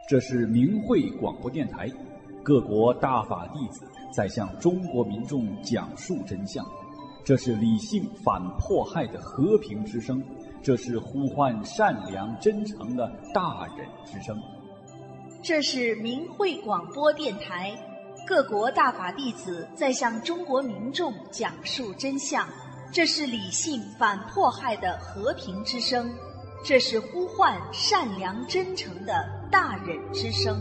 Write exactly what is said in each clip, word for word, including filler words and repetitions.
这是明慧广播电台，各国大法弟子在向中国民众讲述真相。这是理性反迫害的和平之声，这是呼唤善良真诚的大人之声。 这是明慧广播电台，各国大法弟子在向中国民众讲述真相。这是理性反迫害的和平之声，这是呼唤善良真诚的大人之声。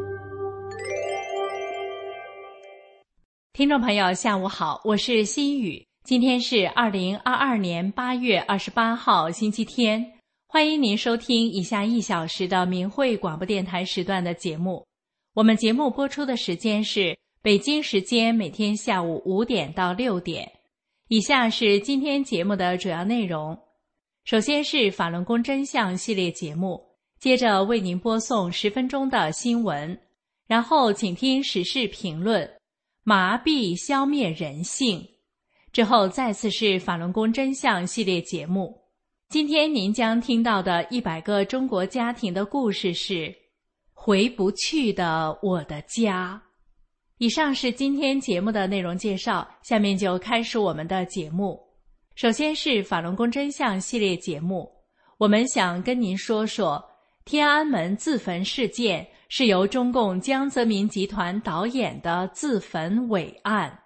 听众朋友下午好，我是心雨。今天是二零二二年八月二十八号星期天，欢迎您收听以下一小时的明慧广播电台时段的节目。我们节目播出的时间是北京时间每天下午五点到六点。以下是今天节目的主要内容。首先是法轮功真相系列节目，接着为您播送十分钟的新闻，然后请听时事评论，麻痹消灭人性。之后再次是法轮功真相系列节目。今天您将听到的一百个中国家庭的故事是回不去的我的家。以上是今天节目的内容介绍，下面就开始我们的节目。首先是法轮功真相系列节目，我们想跟您说说天安门自焚事件是由中共江泽民集团导演的自焚伟案。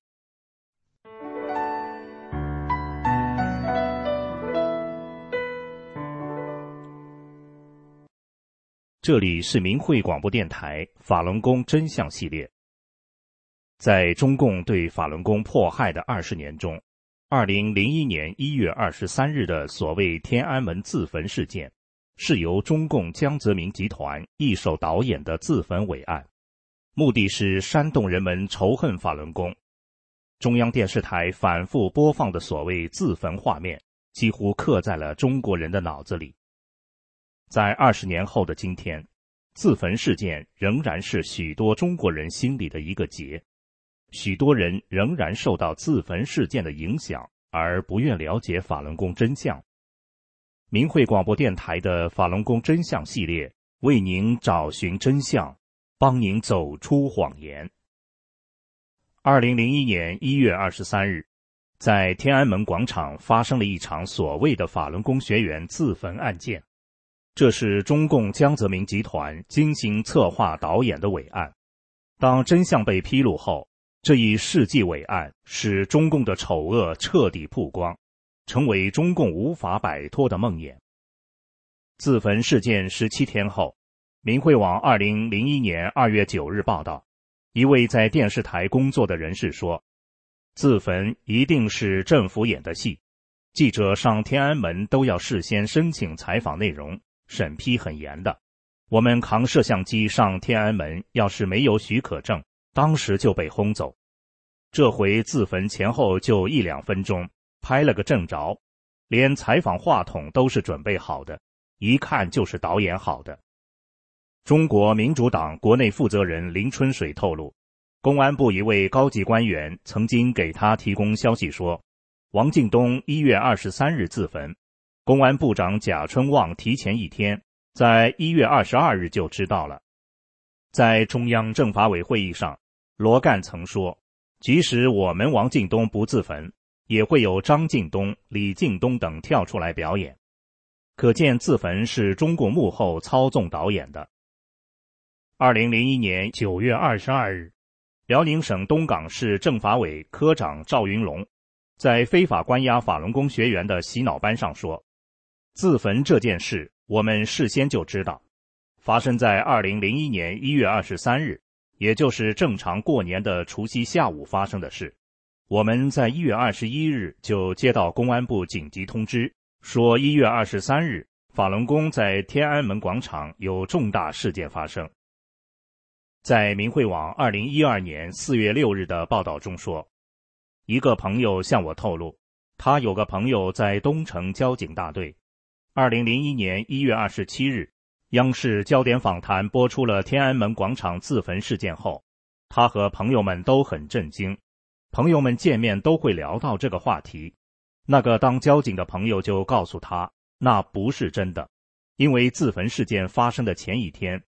这里是明慧广播电台法轮功真相系列。在中共对法轮功迫害的二十年中，二零零一年一月二十三日的所谓天安门自焚事件，是由中共江泽民集团一手导演的自焚伟案，目的是煽动人们仇恨法轮功。中央电视台反复播放的所谓自焚画面，几乎刻在了中国人的脑子里。在二十年后的今天，自焚事件仍然是许多中国人心里的一个结。许多人仍然受到自焚事件的影响，而不愿了解法轮功真相。明慧广播电台的法轮功真相系列为您找寻真相，帮您走出谎言。二零零一年一月二十三日，在天安门广场发生了一场所谓的法轮功学员自焚案件。这是中共江泽民集团精心策划导演的伟案。当真相被披露后，这一世纪伟案使中共的丑恶彻底曝光，成为中共无法摆脱的梦魇。自焚事件十七天后，明慧网二零零一年二月九日报道，一位在电视台工作的人士说，自焚一定是政府演的戏，记者上天安门都要事先申请采访内容，审批很严的。我们扛摄像机上天安门，要是没有许可证，当时就被轰走。这回自焚前后就一两分钟，拍了个正着，连采访话筒都是准备好的，一看就是导演好的。中国民主党国内负责人林春水透露，公安部一位高级官员曾经给他提供消息说，王敬东一月二十三日自焚，公安部长贾春旺提前一天，在一月二十二日就知道了。在中央政法委会议上，罗干曾说，即使我们王敬东不自焚，也会有张敬东、李敬东等跳出来表演。可见自焚是中共幕后操纵导演的。二零零一年九月二十二日，辽宁省东港市政法委科长赵云龙在非法关押法轮功学员的洗脑班上说，自焚这件事我们事先就知道，发生在二零零一年一月二十三日，也就是正常过年的除夕下午发生的事。我们在一月二十一日就接到公安部紧急通知，说一月二十三日法轮功在天安门广场有重大事件发生。在明慧网二零一二年四月六日的报道中说，一个朋友向我透露，他有个朋友在东城交警大队。二零零一年一月二十七日，央视焦点访谈播出了天安门广场自焚事件后，他和朋友们都很震惊，朋友们见面都会聊到这个话题。那个当交警的朋友就告诉他，那不是真的，因为自焚事件发生的前一天，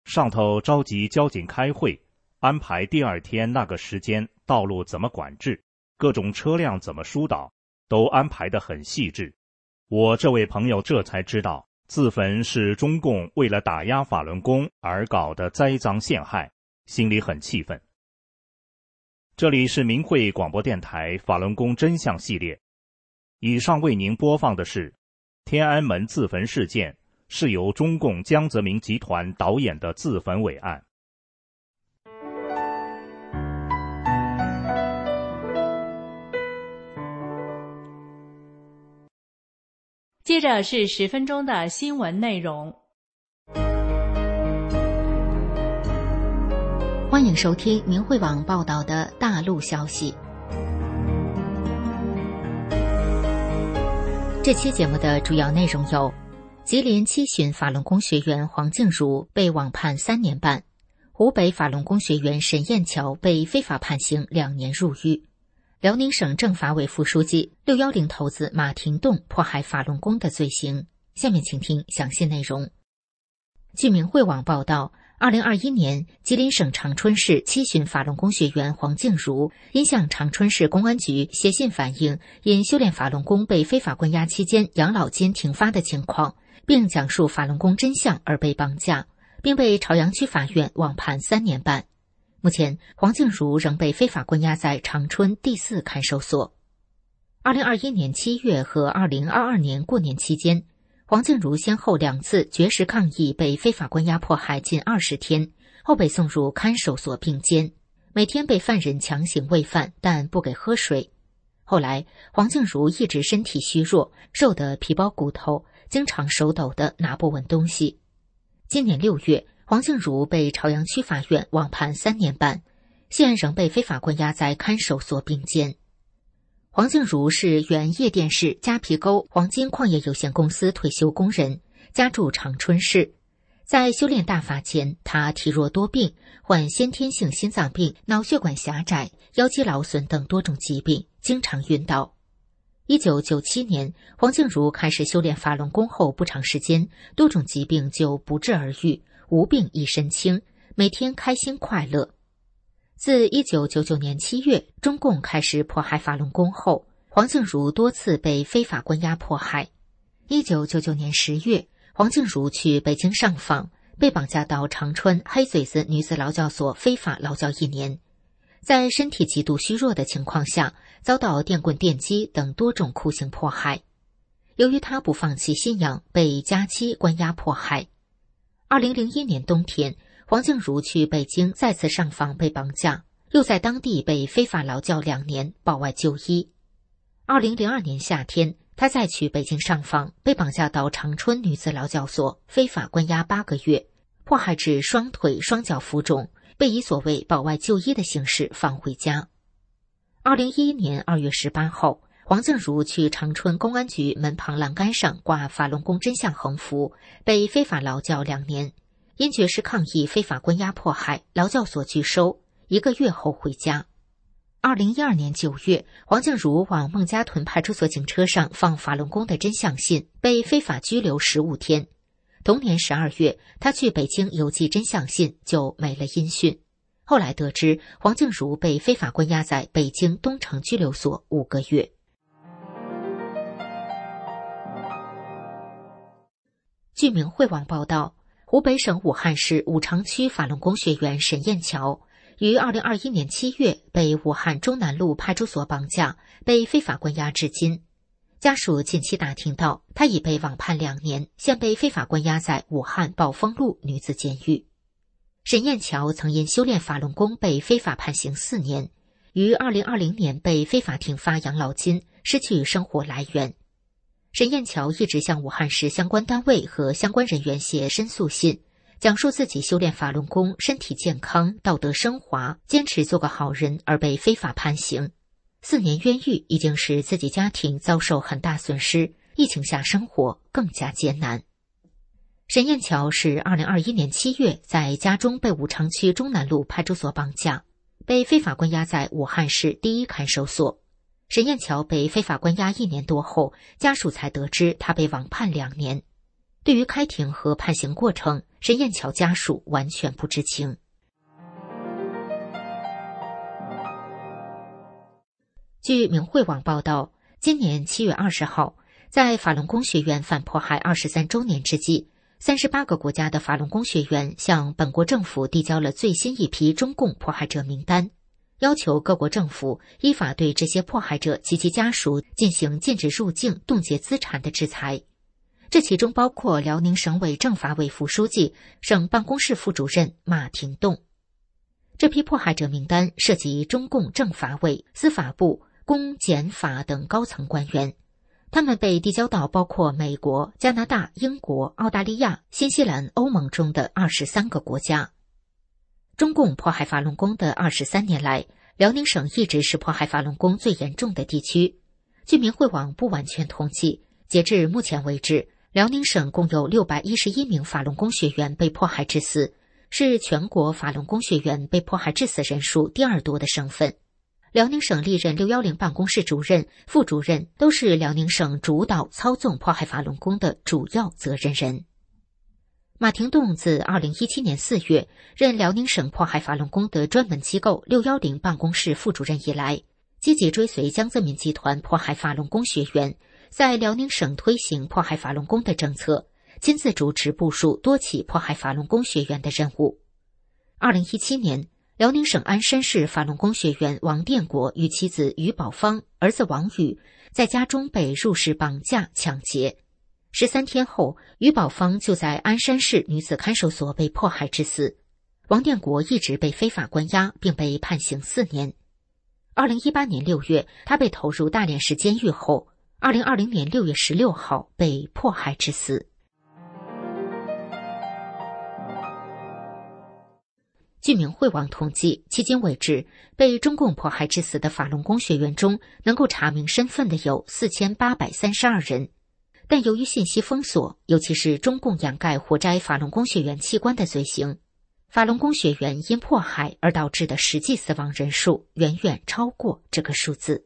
上头召集交警开会，安排第二天那个时间道路怎么管制，各种车辆怎么疏导，都安排得很细致。我这位朋友这才知道，自焚是中共为了打压法轮功而搞的栽赃陷害，心里很气愤。这里是明慧广播电台法轮功真相系列，以上为您播放的是天安门自焚事件是由中共江泽民集团导演的自焚伪案。 接着是十分钟的新闻内容。 欢迎收听明慧网报道的大陆消息。这期节目的主要内容有：吉林七旬法轮功学员黄静茹被网判三年半，湖北法轮功学员沈艳桥被非法判刑两年入狱，辽宁省政法委副书记六一零头子马廷栋迫害法轮功的罪行。下面请听详细内容。据明慧网报道，二零二一年，吉林省长春市七旬法轮功学员黄静茹因向长春市公安局写信反映因修炼法轮功被非法关押期间养老金停发的情况，并讲述法轮功真相而被绑架，并被朝阳区法院网判三年半。目前，黄静茹仍被非法关押在长春第四看守所。二零二一年七月和二零二二年过年期间，黄静茹先后两次绝食抗议被非法关押迫害近二十天，后被送入看守所并监，每天被犯人强行喂饭，但不给喝水。后来，黄静茹一直身体虚弱，瘦得皮包骨头，经常手抖的拿不稳东西。今年六月，黄静茹被朝阳区法院网判三年半，现仍被非法关押在看守所并监。黄静茹是原叶店市夹皮沟黄金矿业有限公司退休工人，家住长春市。在修炼大法前，他体弱多病，患先天性心脏病、脑血管狭窄、腰肌劳损等多种疾病，经常晕倒。一九九七年，黄静茹开始修炼法轮功后不长时间，多种疾病就不治而愈，无病一身轻，每天开心快乐。自一九九九年七月中共开始迫害法轮功后，黄静茹多次被非法关押迫害。一九九九年十月，黄静茹去北京上访，被绑架到长春黑嘴子女子劳教所非法劳教一年，在身体极度虚弱的情况下，遭到电棍电击等多种酷刑迫害。由于他不放弃信仰，被假期关押迫害。二零零一年冬天，黄静茹去北京再次上访被绑架，又在当地被非法劳教两年，保外就医。二零零二年夏天，他再去北京上访，被绑架到长春女子劳教所，非法关押八个月，迫害至双腿双脚浮肿，被以所谓保外就医的形式放回家。二零一一年二月十八号，黄静茹去长春公安局门旁栏杆上挂法轮功真相横幅，被非法劳教两年，因绝食抗议非法关押迫害，劳教所拒收，一个月后回家。二零一二年九月，黄静茹往孟家屯派出所警车上放法轮功的真相信，被非法拘留十五天。同年十二月，他去北京邮寄真相信，就没了音讯。后来得知，黄静茹被非法关押在北京东城拘留所五个月。据明慧网报道，湖北省武汉市武昌区法轮功学员沈艳桥于二零二一年七月被武汉中南路派出所绑架，被非法关押至今。家属近期打听到，他已被网判两年，现被非法关押在武汉宝丰路女子监狱。沈艳桥曾因修炼法轮功被非法判刑四年，于二零二零年被非法停发养老金，失去生活来源。沈艳桥一直向武汉市相关单位和相关人员写申诉信，讲述自己修炼法轮功，身体健康，道德升华，坚持做个好人而被非法判刑。四年冤狱已经使自己家庭遭受很大损失，疫情下生活更加艰难。沈艳桥是二零二一年七月在家中被武昌区中南路派出所绑架，被非法关押在武汉市第一看守所。沈艳桥被非法关押一年多后，家属才得知他被网判两年。 对于开庭和判刑过程，沈燕桥家属完全不知情。据明慧网报道，今年七月二十号，在法轮功学员反迫害二十三周年之际，三十八个国家的法轮功学员向本国政府递交了最新一批中共迫害者名单，要求各国政府依法对这些迫害者及其家属进行禁止入境、冻结资产的制裁。这其中包括辽宁省委政法委副书记、省办公室副主任马廷栋。这批迫害者名单涉及中共政法委、司法部、公检法等高层官员，他们被递交到包括美国、加拿大、英国、澳大利亚、新西兰、欧盟中的二十三个国家。中共迫害法轮功的二十三年来，辽宁省一直是迫害法轮功最严重的地区。据明慧网不完全统计，截至目前为止，辽宁省共有六百一十一名法轮功学员被迫害致死，是全国法轮功学员被迫害致死人数第二多的省份。辽宁省历任六一零办公室主任、副主任都是辽宁省主导操纵迫害法轮功的主要责任人。马廷栋自二零一七年四月任辽宁省迫害法轮功的专门机构六一零办公室副主任以来，积极追随江泽民集团迫害法轮功学员，在辽宁省推行迫害法轮功的政策，亲自主持部署多起迫害法轮功学员的任务。二零一七年，辽宁省鞍山市法轮功学员王殿国与妻子于宝芳、儿子王宇在家中被入室绑架抢劫。十三天后，于宝芳就在鞍山市女子看守所被迫害致死。王殿国一直被非法关押，并被判刑四年。二零一八年六月，他被投入大连市监狱后，二零二零年六月十六号被迫害致死。据明慧网统计，迄今为止，被中共迫害致死的法轮功学员中，能够查明身份的有四千八百三十二人。但由于信息封锁，尤其是中共掩盖活摘法轮功学员器官的罪行，法轮功学员因迫害而导致的实际死亡人数远远超过这个数字。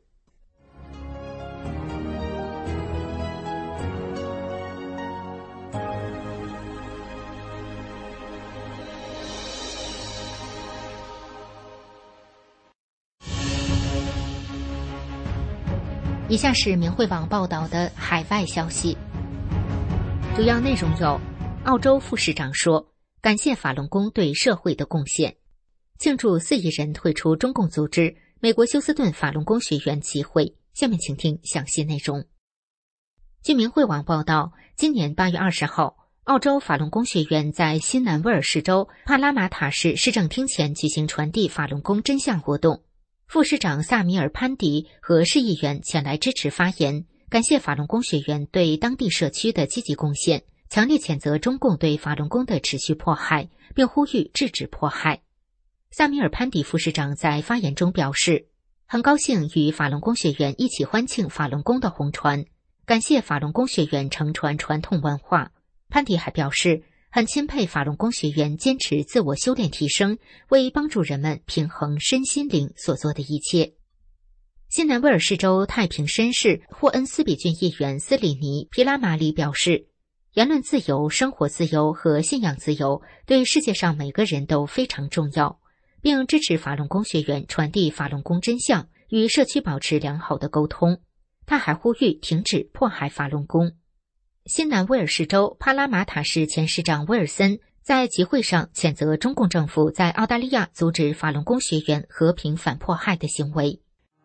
以下是明慧网报道的海外消息，主要内容有：澳洲副市长说，感谢法轮功对社会的贡献，庆祝四亿人退出中共组织，美国休斯顿法轮功学员集会。下面请听详细内容。据明慧网报道，今年八月二十号，澳洲法轮功学员在新南威尔士州帕拉马塔市市政厅前举行传递法轮功真相活动。副市长萨米尔·潘迪和市议员前来支持发言，感谢法轮功学员对当地社区的积极贡献，强烈谴责中共对法轮功的持续迫害，并呼吁制止迫害。萨米尔·潘迪副市长在发言中表示，很高兴与法轮功学员一起欢庆法轮功的红传，感谢法轮功学员承传传统文化。潘迪还表示，很钦佩法轮功学员坚持自我修炼提升，为帮助人们平衡身心灵所做的一切。新南威尔士州太平绅士霍恩斯比郡议员斯里尼皮拉马里表示，言论自由、生活自由和信仰自由对世界上每个人都非常重要，并支持法轮功学员传递法轮功真相，与社区保持良好的沟通。他还呼吁停止迫害法轮功。新南威尔士州帕拉马塔市前市长威尔森在集会上谴责中共政府在澳大利亚阻止法轮功学员和平反迫害的行为。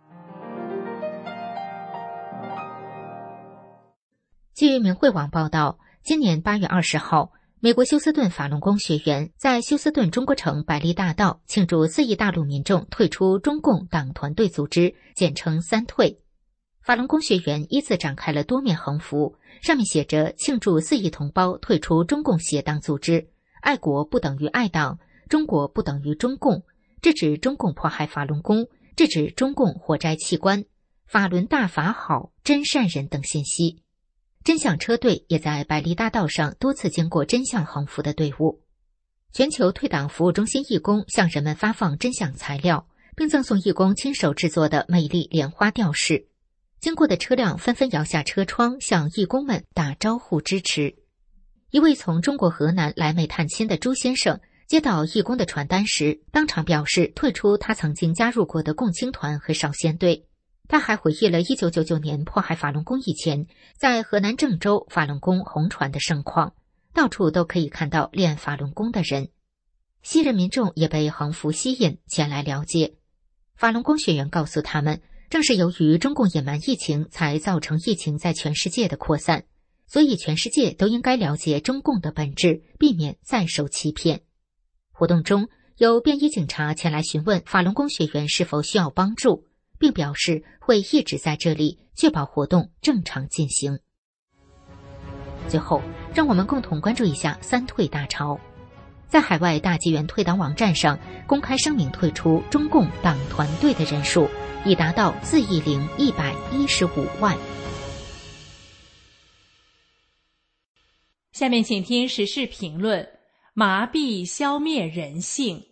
据明慧网报道，今年八月二十号，美国休斯顿法轮功学员在休斯顿中国城百利大道庆祝四亿大陆民众退出中共党团队组织，简称三退。法轮功学员依次展开了多面横幅，上面写着庆祝四亿同胞退出中共邪党组织，爱国不等于爱党，中国不等于中共，制止中共迫害法轮功，制止中共活摘器官，法轮大法好，真善人等信息。真相车队也在百利大道上多次经过真相横幅的队伍。全球退党服务中心义工向人们发放真相材料，并赠送义工亲手制作的美丽莲花吊饰。经过的车辆纷纷摇下车窗，向义工们打招呼支持。 一位从中国河南来美探亲的朱先生接到义工的传单时，当场表示退出他曾经加入过的共青团和少先队。他还回忆了一九九九年迫害法轮功以前，在河南郑州法轮功红传的盛况，到处都可以看到练法轮功的人。西人民众也被横幅吸引前来了解。法轮功学员告诉他们，正是由于中共隐瞒疫情，才造成疫情在全世界的扩散，所以全世界都应该了解中共的本质，避免再受欺骗。活动中有便衣警察前来询问法轮功学员是否需要帮助，并表示会一直在这里确保活动正常进行。最后，让我们共同关注一下三退大潮。在海外大纪元退党网站上公开声明退出中共党团队的人数已达到四亿零一百一十五万。 下面请听时事评论：麻痹消灭人性。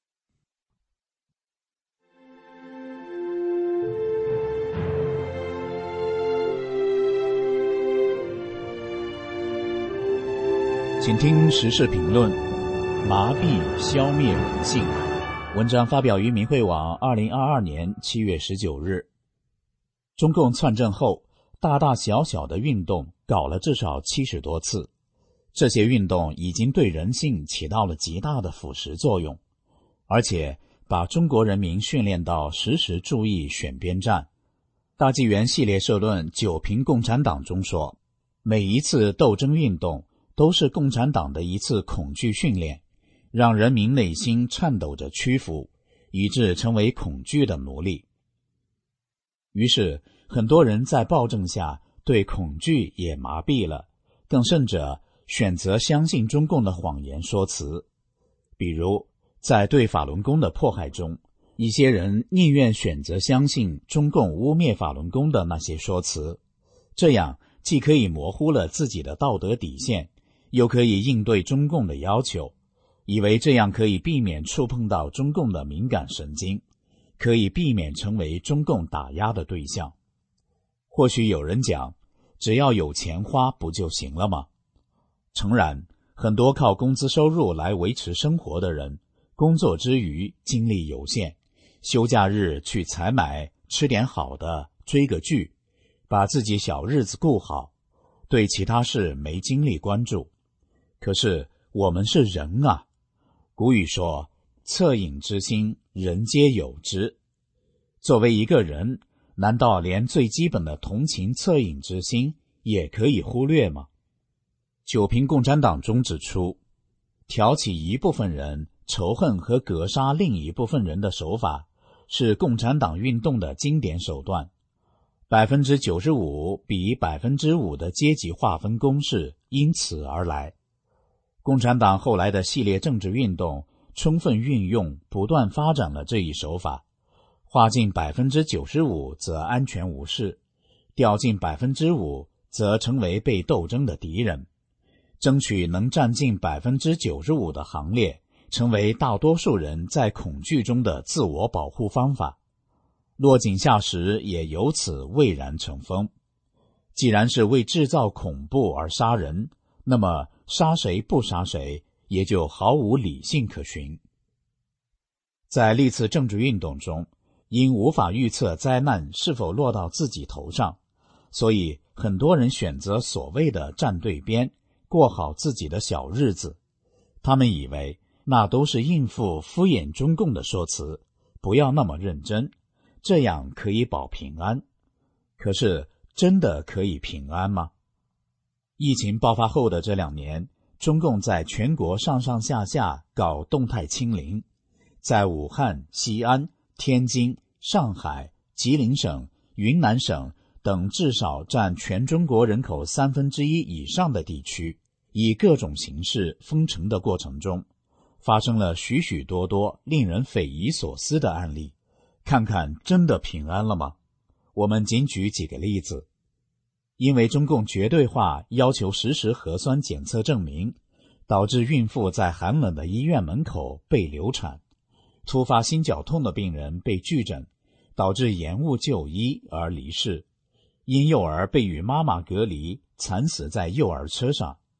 请听时事评论：麻痹消灭人性。文章发表于民汇网二零二二年七月十九日。中共篡政后，大大小小的运动搞了至少七十多次，这些运动已经对人性起到了极大的腐蚀作用，而且把中国人民训练到时时注意选边站。大纪元系列社论《九评共产党》中说，每一次斗争运动都是共产党的一次恐惧训练，让人民内心颤抖着屈服，以致成为恐惧的奴隶。于是很多人在暴政下对恐惧也麻痹了，更甚者选择相信中共的谎言说辞。比如在对法轮功的迫害中，一些人宁愿选择相信中共污蔑法轮功的那些说辞，这样既可以模糊了自己的道德底线，又可以应对中共的要求，以为这样可以避免触碰到中共的敏感神经，可以避免成为中共打压的对象。或许有人讲，只要有钱花不就行了吗？诚然，很多靠工资收入来维持生活的人，工作之余精力有限，休假日去采买，吃点好的，追个剧，把自己小日子顾好，对其他事没精力关注。可是我们是人啊，古语说，恻隐之心，人皆有之。作为一个人，难道连最基本的同情恻隐之心也可以忽略吗？九评共产党中指出，挑起一部分人仇恨和格杀另一部分人的手法，是共产党运动的经典手段。百分之九十五比百分之五的阶级划分公式因此而来。共产党后来的系列政治运动充分运用、不断发展了这一手法，划进百分之九十五则安全无事，掉进百分之五则成为被斗争的敌人，争取能占进百分之九十五的行列，成为大多数人在恐惧中的自我保护方法。落井下石也由此蔚然成风。既然是为制造恐怖而杀人，那么杀谁不杀谁也就毫无理性可循。在历次政治运动中，因无法预测灾难是否落到自己头上，所以很多人选择所谓的站对边，过好自己的小日子。他们以为那都是应付敷衍中共的说辞，不要那么认真，这样可以保平安。可是真的可以平安吗？疫情爆发后的这两年，中共在全国上上下下搞动态清零，在武汉、西安、天津、上海、吉林省、云南省等至少占全中国人口三分之一以上的地区，以各种形式封城的过程中，发生了许许多多令人匪夷所思的案例。看看真的平安了吗？我们仅举几个例子。因为中共绝对化要求实时核酸检测证明，导致孕妇在寒冷的医院门口被流产，突发心绞痛的病人被拒诊，导致延误就医而离世，婴幼儿被与妈妈隔离，惨死在幼儿车上。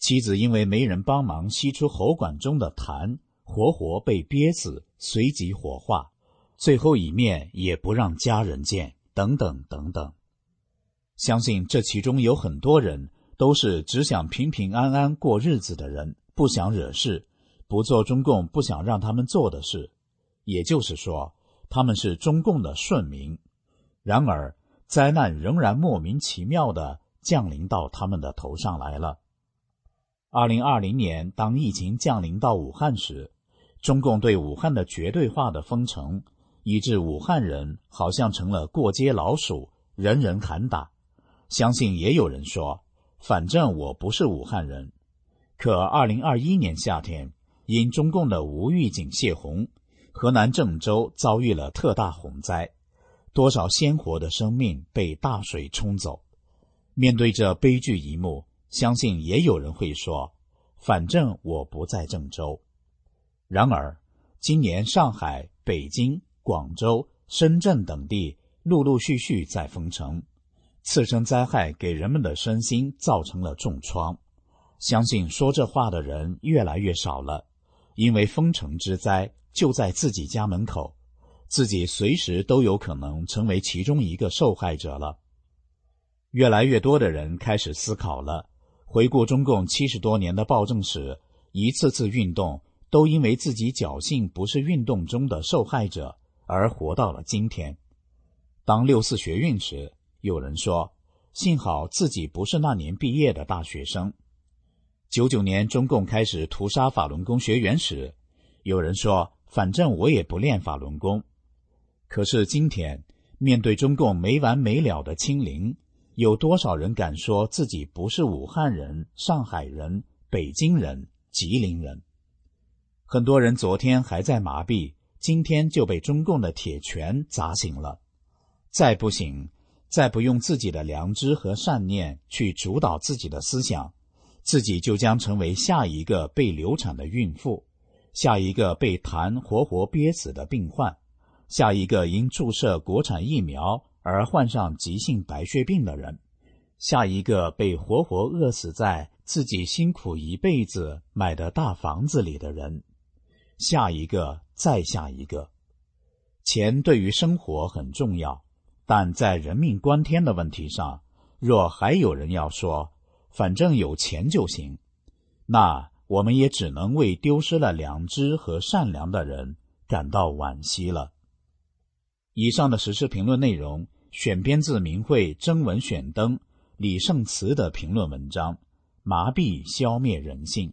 妻子因为没人帮忙吸出喉管中的痰，活活被憋死，随即火化，最后一面也不让家人见，等等等等。相信这其中有很多人都是只想平平安安过日子的人，不想惹事，不做中共不想让他们做的事，也就是说，他们是中共的顺民。然而，灾难仍然莫名其妙地降临到他们的头上来了。二零二零年，当疫情降临到武汉时，中共对武汉的绝对化的封城，以致武汉人好像成了过街老鼠，人人喊打。相信也有人说，反正我不是武汉人。可二零二一年夏天，因中共的无预警泄洪，河南郑州遭遇了特大洪灾，多少鲜活的生命被大水冲走。面对这悲剧一幕，相信也有人会说，反正我不在郑州。然而，今年上海、北京、广州、深圳等地陆陆续续在封城，次生灾害给人们的身心造成了重创。相信说这话的人越来越少了，因为封城之灾就在自己家门口，自己随时都有可能成为其中一个受害者了。越来越多的人开始思考了，回顾中共七十多年的暴政史，一次次运动都因为自己侥幸不是运动中的受害者而活到了今天。当六四学运时，有人说，幸好自己不是那年毕业的大学生。九九年中共开始屠杀法轮功学员时，有人说，反正我也不练法轮功。可是今天，面对中共没完没了的清零，有多少人敢说自己不是武汉人、上海人、北京人、吉林人？很多人昨天还在麻痹，今天就被中共的铁拳砸醒了。再不醒，再不用自己的良知和善念去主导自己的思想，自己就将成为下一个被流产的孕妇，下一个被痰活活憋死的病患，下一个因注射国产疫苗而患上急性白血病的人，下一个被活活饿死在自己辛苦一辈子买的大房子里的人，下一个再下一个。钱对于生活很重要，但在人命关天的问题上，若还有人要说反正有钱就行，那我们也只能为丢失了良知和善良的人感到惋惜了。以上的时事评论内容选编自明慧征文选登李圣慈的评论文章《麻痹消灭人性》。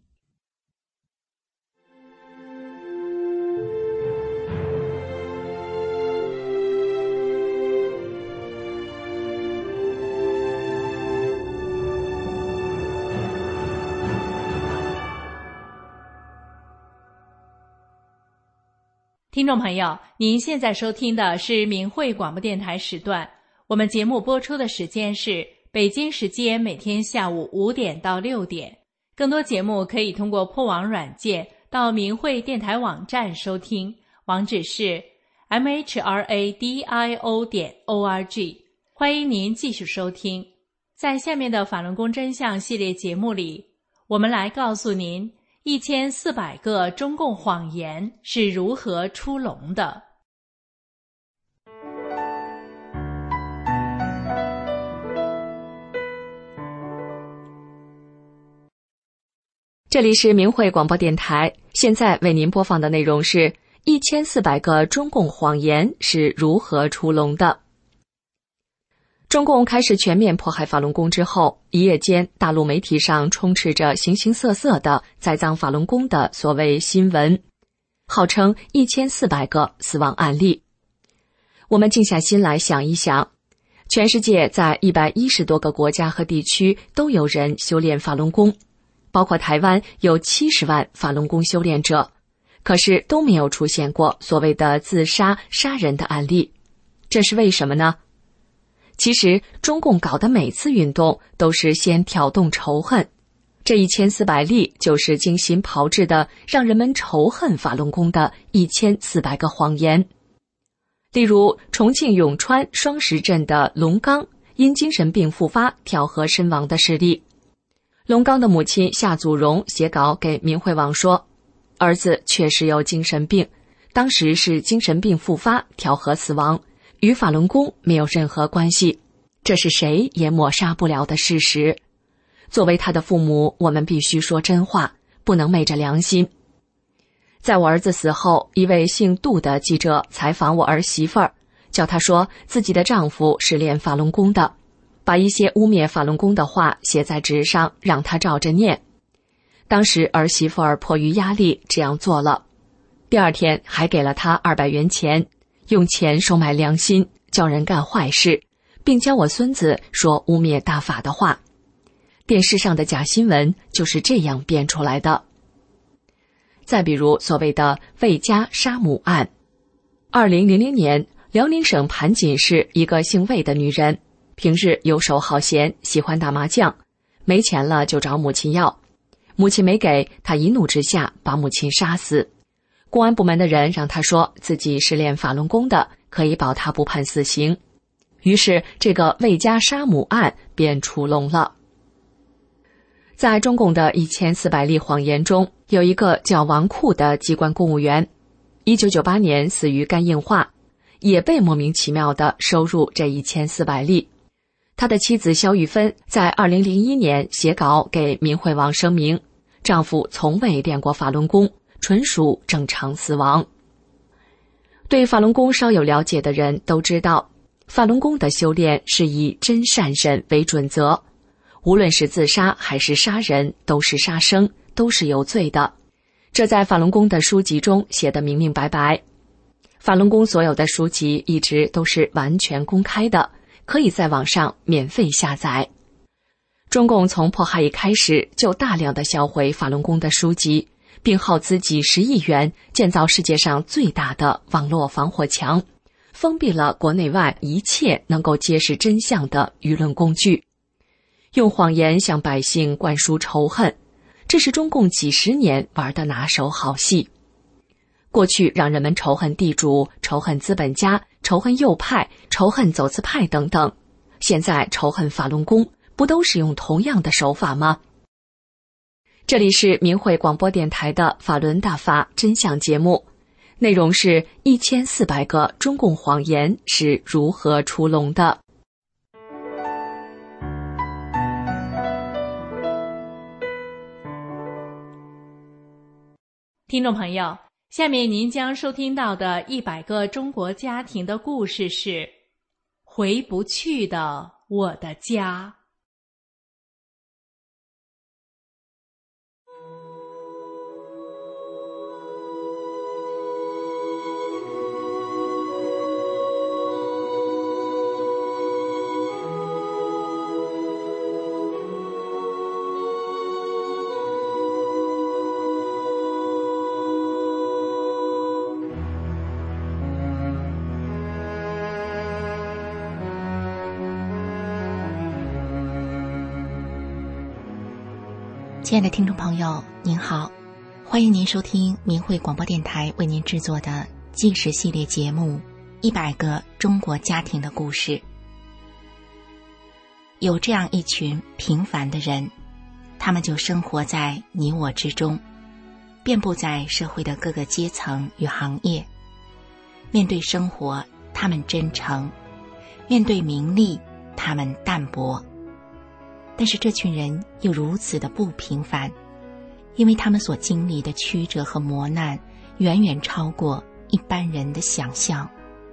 听众朋友，您现在收听的是明慧广播电台时段，我们节目播出的时间是北京时间每天下午五点到六点。更多节目可以通过破网软件到明慧电台网站收听，网址是 m h r a d i o 点 o r g。 欢迎您继续收听。在下面的法轮功真相系列节目里，我们来告诉您一千四百个中共谎言是如何出笼的。 这里是明慧广播电台，现在为您播放的内容是一千四百个中共谎言是如何出笼的。中共开始全面迫害法轮功之后，一夜间大陆媒体上充斥着形形色色的栽赃法轮功的所谓新闻，号称一千四百个死亡案例。我们静下心来想一想，全世界在一百一十多个国家和地区都有人修炼法轮功，包括台湾有七十万法轮功修炼者，可是都没有出现过所谓的自杀杀人的案例，这是为什么呢？其实中共搞的每次运动都是先挑动仇恨，这一千四百例就是精心炮制的让人们仇恨法轮功的一千四百个谎言。例如重庆永川双石镇的龙刚因精神病复发跳河身亡的事例， 龙刚的母亲夏祖荣写稿给明慧网说，儿子确实有精神病，当时是精神病复发调和死亡，与法轮功没有任何关系，这是谁也抹杀不了的事实。作为他的父母，我们必须说真话，不能昧着良心。在我儿子死后，一位姓杜的记者采访我儿媳妇儿，叫她说自己的丈夫是练法轮功的，把一些污蔑法轮功的话写在纸上，让她照着念。当时儿媳妇儿迫于压力这样做了，第二天还给了她二百元钱，用钱收买良心，叫人干坏事，并教我孙子说污蔑大法的话。电视上的假新闻就是这样编出来的。再比如所谓的魏家杀母案，二零零零年，辽宁省盘锦市一个姓魏的女人，平日游手好闲，喜欢打麻将，没钱了就找母亲要，母亲没给，她一怒之下把母亲杀死。公安部门的人让她说自己是练法轮功的，可以保她不判死刑，于是这个魏家杀母案便出笼了。在中共的一千四百例谎言中，有一个叫王库的机关公务员，一九九八年死于肝硬化，也被莫名其妙地收入这一千四百例。他的妻子肖玉芬在二零零一年写稿给民慧网声明，丈夫从未练过法轮功，纯属正常死亡。对法轮功稍有了解的人都知道，法轮功的修炼是以真善忍为准则，无论是自杀还是杀人，都是杀生，都是有罪的。这在法轮功的书籍中写得明明白白。法轮功所有的书籍一直都是完全公开的，可以在网上免费下载。中共从迫害一开始就大量的销毁法轮功的书籍，并耗资几十亿元建造世界上最大的网络防火墙，封闭了国内外一切能够揭示真相的舆论工具，用谎言向百姓灌输仇恨，这是中共几十年玩的拿手好戏。过去让人们仇恨地主、仇恨资本家、仇恨右派、仇恨走资派等等，现在仇恨法轮功，不都是用同样的手法吗？这里是明慧广播电台的法轮大法真相节目，内容是一千四百个中共谎言是如何出笼的。 听众朋友，下面您将收听到的一百个中国家庭的故事是回不去的我的家。 亲爱的听众朋友您好，欢迎您收听明慧广播电台为您制作的纪实系列节目一百个中国家庭的故事。有这样一群平凡的人，他们就生活在你我之中，遍布在社会的各个阶层与行业。面对生活他们真诚，面对名利他们淡泊。但是这群人又如此的不平凡，因为他们所经历的曲折和磨难远远超过一般人的想象。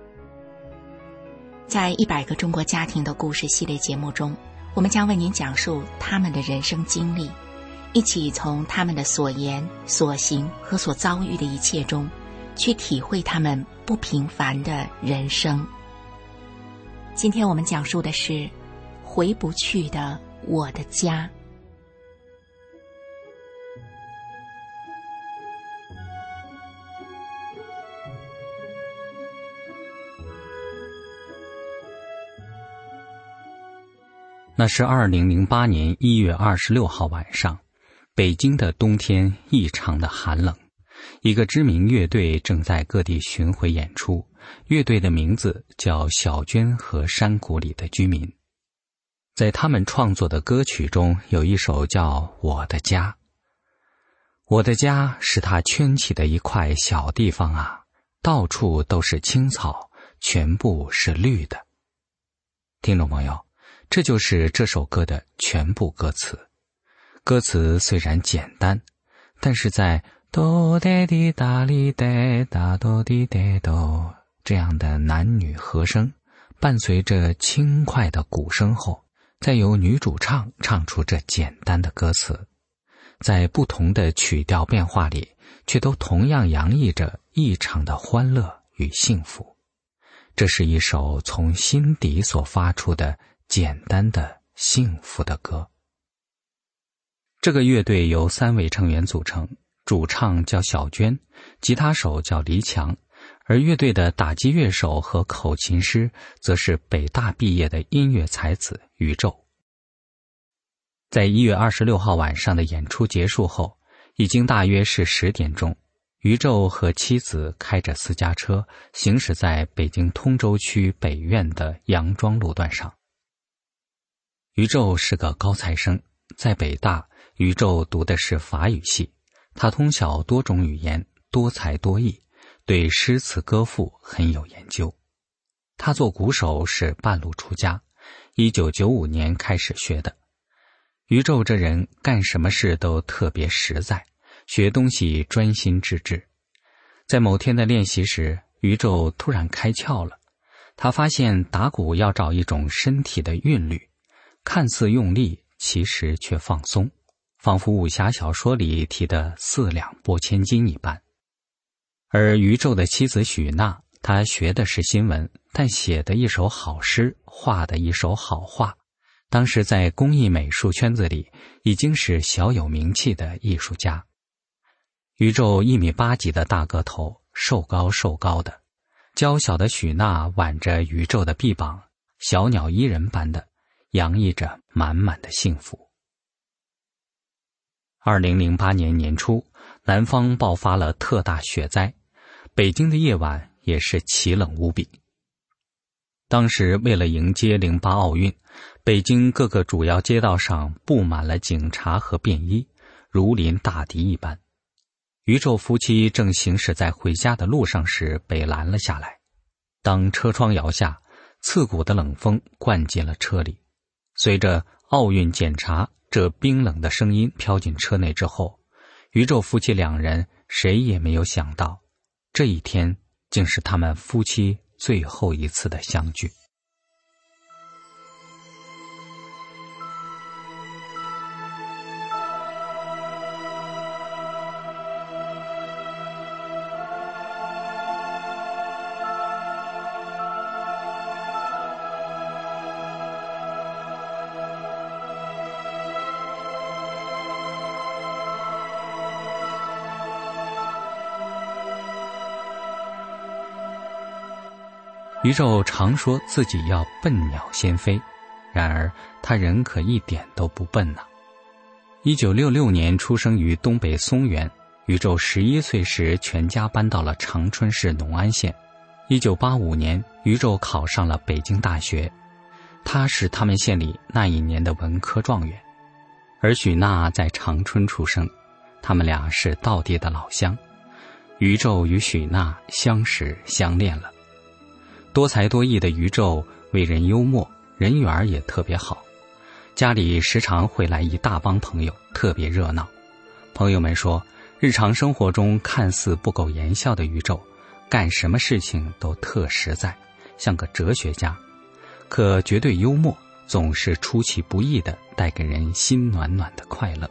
在一百个中国家庭的故事系列节目中，我们将为您讲述他们的人生经历，一起从他们的所言所行和所遭遇的一切中去体会他们不平凡的人生。今天我们讲述的是回不去的我的家。 那是二零零八年一月二十六号晚上，北京的冬天异常的寒冷。一个知名乐队正在各地巡回演出，乐队的名字叫小娟和山谷里的居民。 在他们创作的歌曲中，有一首叫《我的家》。我的家是他圈起的一块小地方啊，到处都是青草，全部是绿的。听众朋友，这就是这首歌的全部歌词。歌词虽然简单，但是在哆哒滴哒哩哒哒哆滴哒哆这样的男女和声，伴随着轻快的鼓声后，再由女主唱唱出这简单的歌词，在不同的曲调变化里，却都同样洋溢着异常的欢乐与幸福。这是一首从心底所发出的简单的幸福的歌。这个乐队由三位成员组成，主唱叫小娟，吉他手叫黎强，而乐队的打击乐手和口琴师则是北大毕业的音乐才子宇宙。在一月二十六号晚上的演出结束后，已经大约是十点钟，宇宙和妻子开着私家车行驶在北京通州区北苑的杨庄路段上。宇宙是个高材生，在北大，宇宙读的是法语系，他通晓多种语言，多才多艺，对诗词歌赋很有研究。他做鼓手是半路出家，一九九五年开始学的。宇宙这人干什么事都特别实在，学东西专心致志。在某天的练习时，宇宙突然开窍了，他发现打鼓要找一种身体的韵律，看似用力，其实却放松，仿佛武侠小说里提的四两拨千斤一般。而宇宙的妻子许娜，她学的是新闻，但写的一手好诗，画的一手好画，当时在工艺美术圈子里已经是小有名气的艺术家。宇宙一米八几的大个头，瘦高瘦高的，娇小的许娜挽着宇宙的臂膀，小鸟依人般的洋溢着满满的幸福。二零零八年年初，南方爆发了特大雪灾，北京的夜晚也是奇冷无比。当时为了迎接零八奥运，北京各个主要街道上布满了警察和便衣，如临大敌一般。宇宙夫妻正行驶在回家的路上时被拦了下来，当车窗摇下，刺骨的冷风灌进了车里。随着奥运检查这冰冷的声音飘进车内之后，宇宙夫妻两人谁也没有想到，这一天竟是他们夫妻最后一次的相聚。宇宙常说自己要笨鸟先飞，然而他人可一点都不笨呐、啊。一九六六年出生于东北松原，宇宙十一岁时全家搬到了长春市农安县。一九八五年，宇宙考上了北京大学，他是他们县里那一年的文科状元。而许娜在长春出生，他们俩是道地的老乡。宇宙与许娜相识相恋了。多才多艺的宇宙为人幽默，人缘也特别好，家里时常会来一大帮朋友，特别热闹。朋友们说，日常生活中看似不苟言笑的宇宙，干什么事情都特实在，像个哲学家，可绝对幽默，总是出其不意地带给人心暖暖的快乐。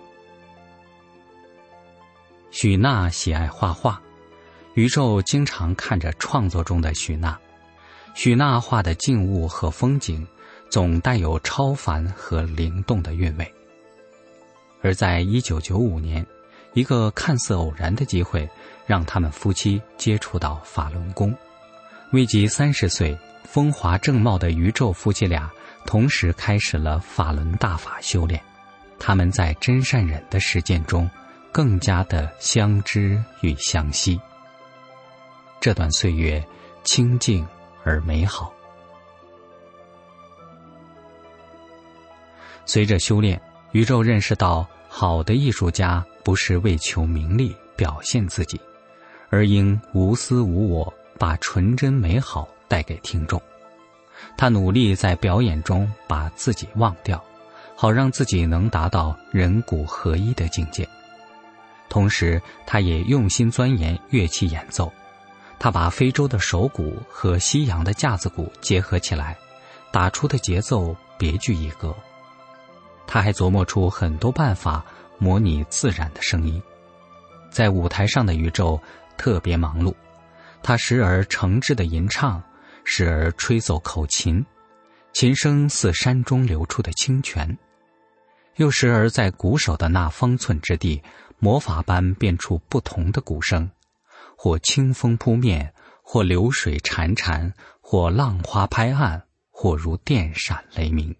许娜喜爱画画，宇宙经常看着创作中的许娜。许娜画的静物和风景总带有超凡和灵动的韵味。而在一九九五年，一个看似偶然的机会让他们夫妻接触到法轮功。未及三十岁，风华正茂的宇宙夫妻俩同时开始了法轮大法修炼。他们在真善忍的实践中更加的相知与相惜。这段岁月清静而美好。 随着修炼，宇宙认识到好的艺术家不是为求名利表现自己，而应无私无我，把纯真美好带给听众。他努力在表演中把自己忘掉，好让自己能达到人骨合一的境界。同时他也用心钻研乐器演奏，他把非洲的手鼓和西洋的架子鼓结合起来，打出的节奏别具一格。他还琢磨出很多办法模拟自然的声音。在舞台上的宇宙特别忙碌，他时而诚挚地吟唱，时而吹奏口琴，琴声似山中流出的清泉，又时而在鼓手的那方寸之地魔法般变出不同的鼓声，或清风扑面，或流水潺潺，或浪花拍岸，或如电闪雷鸣。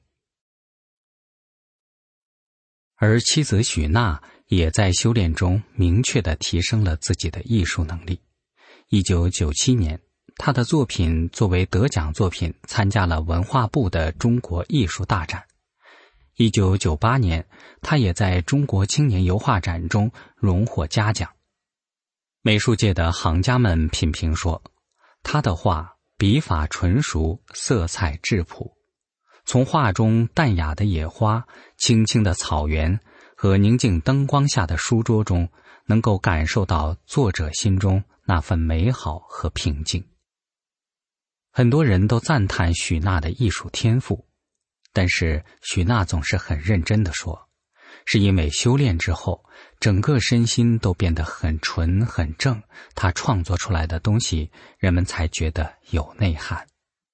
而妻子许娜也在修炼中明确地提升了自己的艺术能力。一九九七年，她的作品作为得奖作品参加了文化部的中国艺术大展。一九九八年，她也在中国青年油画展中荣获嘉奖。美术界的行家们品评说，她的画笔法纯熟，色彩质朴，从画中淡雅的野花、青青的草原和宁静灯光下的书桌中，能够感受到作者心中那份美好和平静。很多人都赞叹许娜的艺术天赋，但是许娜总是很认真地说，是因为修炼之后，整个身心都变得很纯很正，她创作出来的东西，人们才觉得有内涵。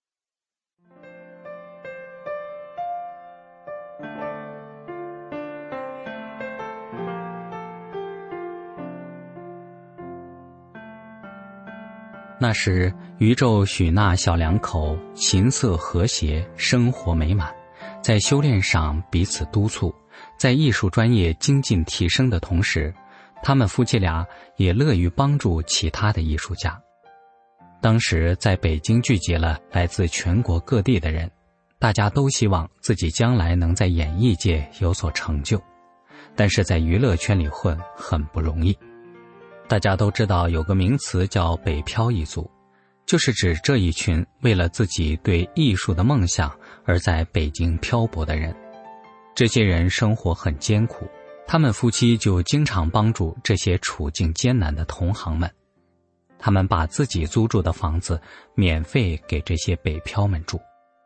那时宇宙许娜小两口琴瑟和谐，生活美满，在修炼上彼此督促，在艺术专业精进提升的同时，他们夫妻俩也乐于帮助其他的艺术家。当时在北京聚集了来自全国各地的人，大家都希望自己将来能在演艺界有所成就，但是在娱乐圈里混很不容易。大家都知道有个名词叫北漂一族，就是指这一群为了自己对艺术的梦想而在北京漂泊的人。这些人生活很艰苦，他们夫妻就经常帮助这些处境艰难的同行们。他们把自己租住的房子免费给这些北漂们住。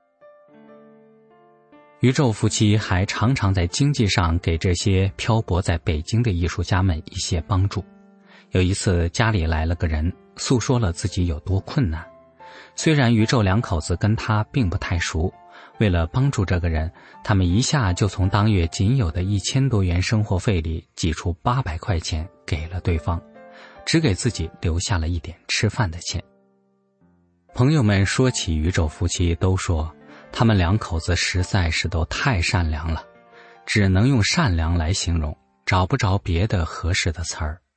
宇宙夫妻还常常在经济上给这些漂泊在北京的艺术家们一些帮助。有一次家里来了个人，诉说了自己有多困难。虽然宇宙两口子跟他并不太熟，为了帮助这个人，他们一下就从当月仅有的一千多元生活费里挤出八百块钱给了对方，只给自己留下了一点吃饭的钱。朋友们说起宇宙夫妻，都说他们两口子实在是都太善良了，只能用善良来形容，找不着别的合适的词儿。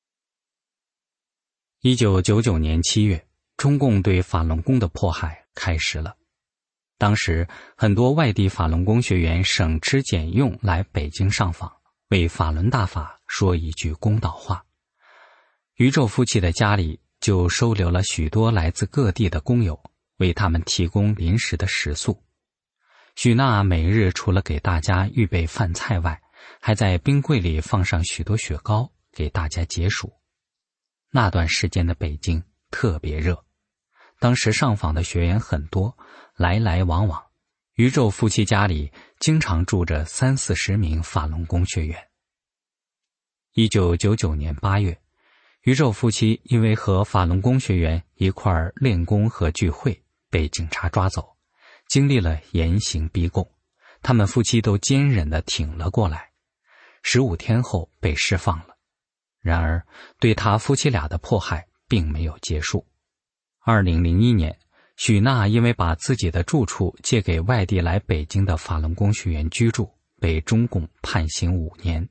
一九九九年七月，中共对法轮功的迫害开始了。当时很多外地法轮功学员省吃俭用来北京上访，为法轮大法说一句公道话。宇宙夫妻的家里就收留了许多来自各地的工友，为他们提供临时的食宿。许娜每日除了给大家预备饭菜外，还在冰柜里放上许多雪糕给大家解暑。那段时间的北京特别热，当时上访的学员很多，来来往往，宇宙夫妻家里经常住着三四十名法轮功学员。一九九九年八月，宇宙夫妻因为和法轮功学员一块儿练功和聚会，被警察抓走，经历了严刑逼供，他们夫妻都坚忍地挺了过来，十五天后被释放了。然而对他夫妻俩的迫害并没有结束。二零零一年，许娜因为把自己的住处借给外地来北京的法轮功学员居住，被中共判刑五年。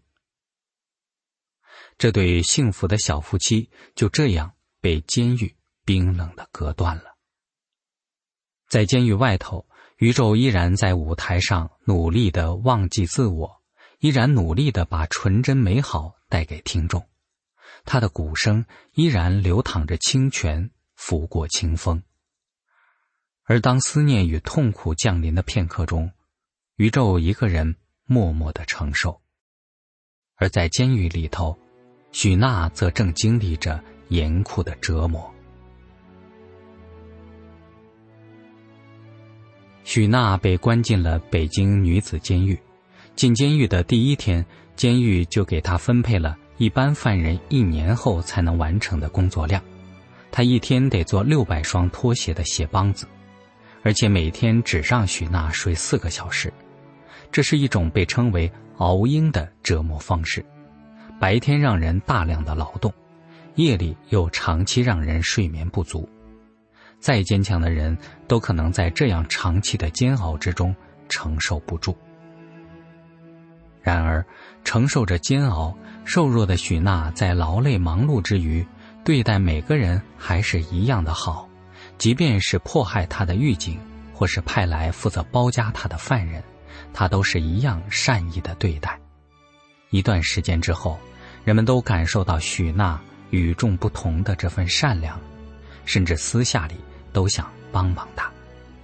这对幸福的小夫妻就这样被监狱冰冷地隔断了。在监狱外头， 宇宙依然在舞台上努力地忘记自我，依然努力地把纯真美好带给听众。它的鼓声依然流淌着清泉，拂过清风。而当思念与痛苦降临的片刻中，宇宙一个人默默地承受。而在监狱里头，许娜则正经历着严酷的折磨。许娜被关进了北京女子监狱。进监狱的第一天，监狱就给她分配了一般犯人一年后才能完成的工作量。她一天得做六百双拖鞋的鞋帮子，而且每天只让许娜睡四个小时。这是一种被称为熬鹰的折磨方式，白天让人大量的劳动，夜里又长期让人睡眠不足。再坚强的人都可能在这样长期的煎熬之中承受不住。然而，承受着煎熬，瘦弱的许娜在劳累忙碌之余，对待每个人还是一样的好，即便是迫害她的狱警，或是派来负责包夹她的犯人，她都是一样善意的对待。一段时间之后，人们都感受到许娜与众不同的这份善良，甚至私下里都想帮帮她。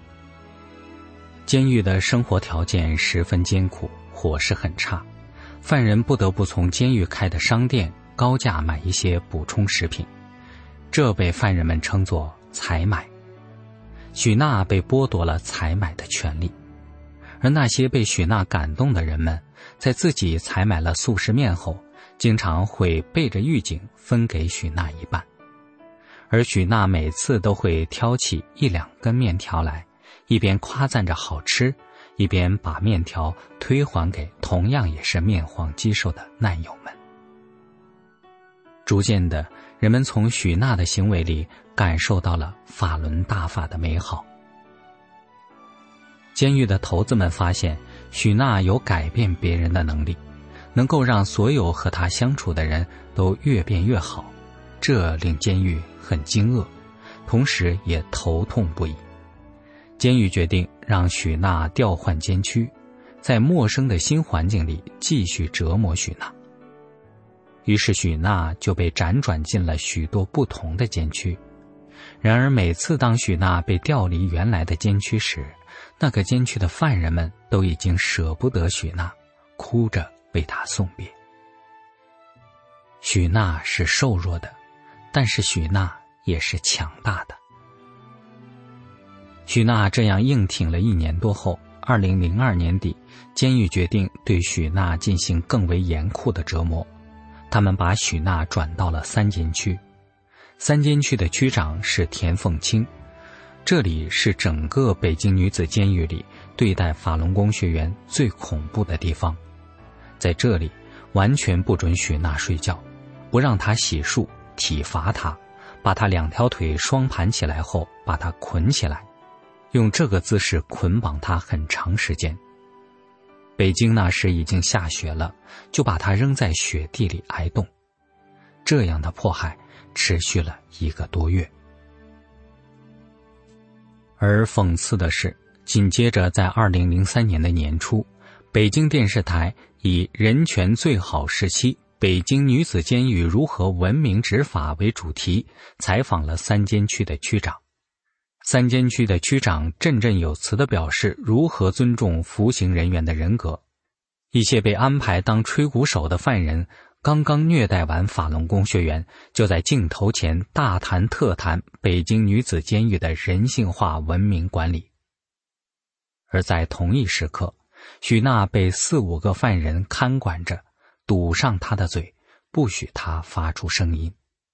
监狱的生活条件十分艰苦，伙食很差，犯人不得不从监狱开的商店高价买一些补充食品，这被犯人们称作采买。许娜被剥夺了采买的权利，而那些被许娜感动的人们，在自己采买了速食面后，经常会背着狱警分给许娜一半。而许娜每次都会挑起一两根面条来，一边夸赞着好吃，一边把面条推还给同样也是面黄肌瘦的难友们。逐渐的，人们从许娜的行为里感受到了法轮大法的美好。监狱的头子们发现许娜有改变别人的能力，能够让所有和她相处的人都越变越好，这令监狱很惊愕，同时也头痛不已。监狱决定让许娜调换监区，在陌生的新环境里继续折磨许娜。于是许娜就被辗转进了许多不同的监区。然而每次当许娜被调离原来的监区时，那个监区的犯人们都已经舍不得许娜，哭着为她送别。许娜是瘦弱的，但是许娜也是强大的。许娜这样硬挺了一年多后，二零零二年底，监狱决定对许娜进行更为严酷的折磨。他们把许娜转到了三监区。三监区的区长是田凤清，这里是整个北京女子监狱里对待法轮功学员最恐怖的地方。在这里，完全不准许娜睡觉，不让她洗漱，体罚她，把她两条腿双盘起来后把她捆起来，用这个姿势捆绑她很长时间。北京那时已经下雪了，就把她扔在雪地里挨冻。这样的迫害持续了一个多月。而讽刺的是，紧接着在二零零三年的年初，北京电视台以人权最好时期，北京女子监狱如何文明执法为主题，采访了三监区的区长。三监区的区长振振有词地表示如何尊重服刑人员的人格。一些被安排当吹鼓手的犯人刚刚虐待完法轮功学员，就在镜头前大谈特谈北京女子监狱的人性化文明管理。而在同一时刻，许娜被四五个犯人看管着，堵上她的嘴，不许她发出声音。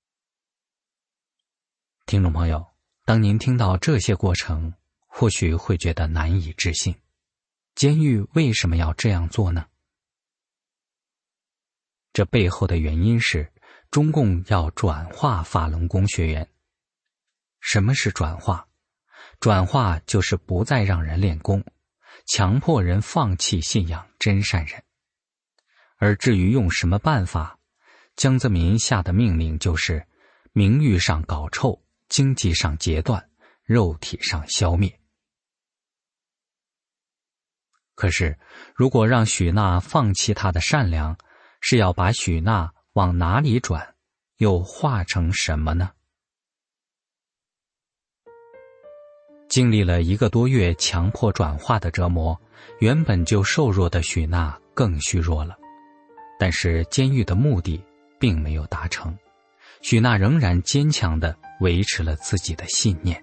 听众朋友，当您听到这些过程，或许会觉得难以置信。监狱为什么要这样做呢？这背后的原因是，中共要转化法轮功学员。什么是转化？转化就是不再让人练功，强迫人放弃信仰真善人。而至于用什么办法，江泽民下的命令就是名誉上搞臭，经济上截断，肉体上消灭。 可是，如果让许娜放弃她的善良，是要把许娜往哪里转，又化成什么呢？经历了一个多月强迫转化的折磨，原本就瘦弱的许娜更虚弱了。但是监狱的目的并没有达成，许娜仍然坚强地维持了自己的信念。